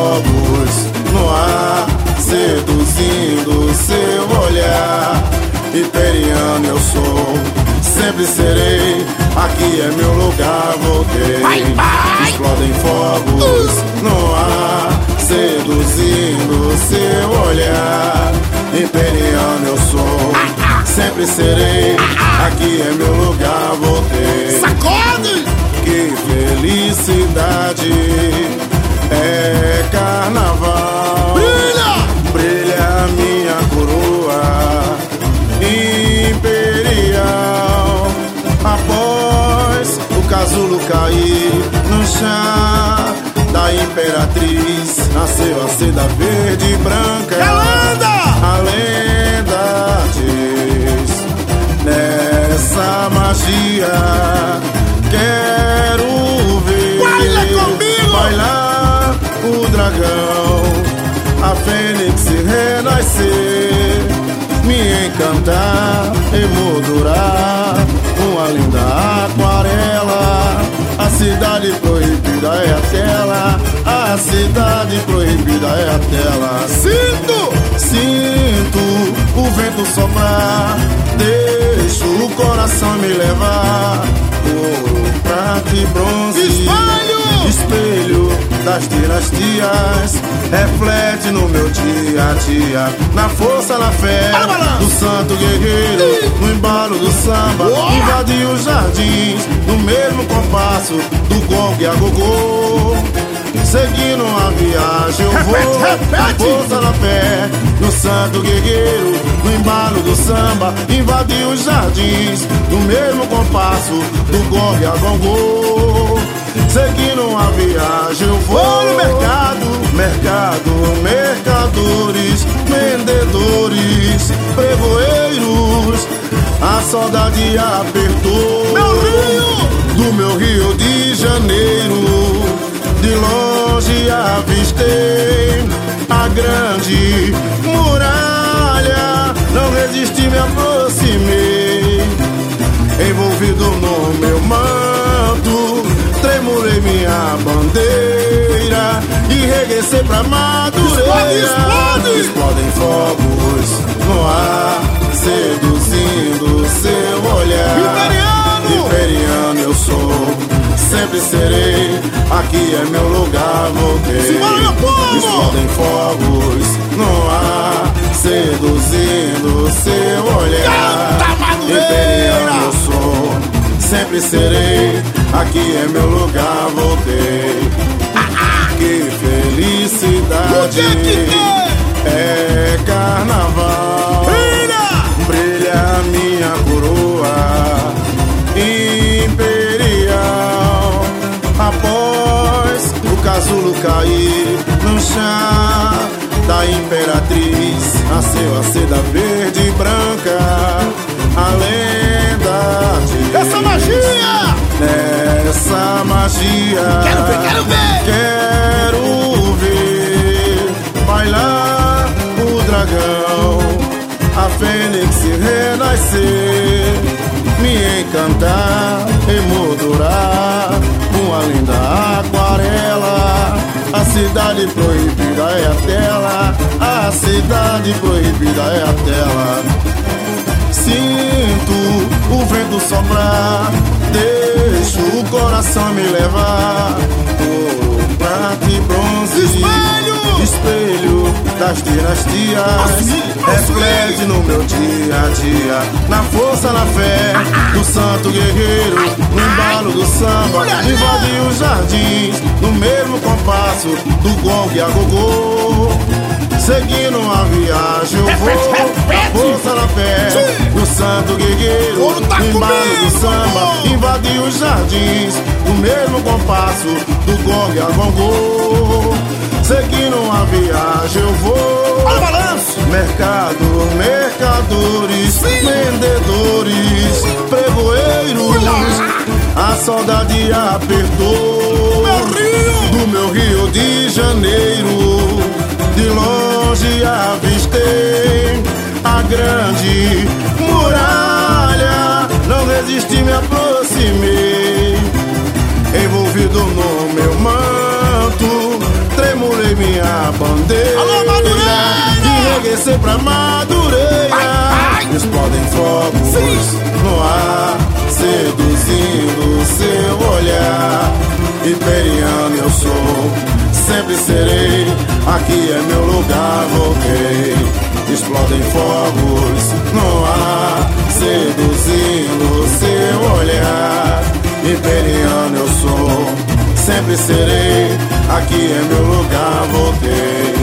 fogos no ar, seduzindo seu olhar. Imperiano eu sou, sempre serei, aqui é meu lugar, voltei. Explodem fogos no ar, seduzindo seu olhar. Imperiano eu sou, sempre serei, aqui é meu lugar, voltei. Sacode! Que felicidade, é carnaval. Brilha! Brilha minha coroa imperial. Após o casulo cair no chá da imperatriz, nasceu a seda verde e branca. É lenda! A lenda diz, nessa magia quero ver. Baila comigo! Bailar o dragão, a fênix renascer, me encantar, emoldurar uma linda aquarela. A cidade proibida é a tela, a cidade proibida é a tela. Sinto o vento soprar, deixo o coração me levar. Ouro, prata e bronze, espelho das dinastias, reflete no meu dia a dia, na força, na fé do santo guerreiro, no embalo do samba, invadiu os jardins, no mesmo compasso do gongo e a gogô. Seguindo a viagem eu vou, na força, na fé do santo guerreiro, no embalo do samba, invadiu os jardins, no mesmo compasso do gongo e a gogô. Seguindo a viagem eu vou no mercado, mercadores, vendedores, pregoeiros. A saudade apertou do meu Rio de Janeiro. De longe avistei a grande muralha, não resisti, me aproximei, envolvido no meu manto, tremulei minha bandeira e regressei pra Madureira. Explodem fogos no ar, seduzindo seu olhar. Imperiano eu sou, sempre serei, aqui é meu lugar, voltei. Explodem fogos no ar, seduzindo seu olhar. Imperiano eu sou, sempre serei, aqui é meu lugar, voltei. Que felicidade, é carnaval. Brilha minha coroa imperial. Após o casulo cair no chá da imperatriz, nasceu a seda verde e branca. A lenda diz, essa magia! Nessa magia Quero ver bailar o dragão, a fênix renascer, me encantar, emoldurar uma linda aquarela. A cidade proibida é a tela, a cidade proibida é a tela. Sinto o vento soprar, deixo o coração me levar. Ouro, prata e bronze, espelho das dinastias, reflete no meu dia a dia, na força, na fé do santo guerreiro, no embalo do samba, invadiu os jardins, no mesmo compasso do gongo e a gogô. Seguindo a viagem eu vou, na força, na fé do santo guerreiro, no embalo do samba, invadiu os jardins, no mesmo compasso do gongo e a gogô. Seguindo a viagem eu vou, mercado, mercadores, vendedores, pregoeiros. A saudade apertou do meu Rio de Janeiro. De longe avistei a grande muralha, não resisti, me aproximei, envolvido no meu manto, tremulei minha aquecer pra Madureira. Explodem fogos no ar, seduzindo seu olhar. Imperiano eu sou, sempre serei, aqui é meu lugar, voltei. Explodem fogos no ar, seduzindo seu olhar. Imperiano eu sou, sempre serei, aqui é meu lugar, voltei.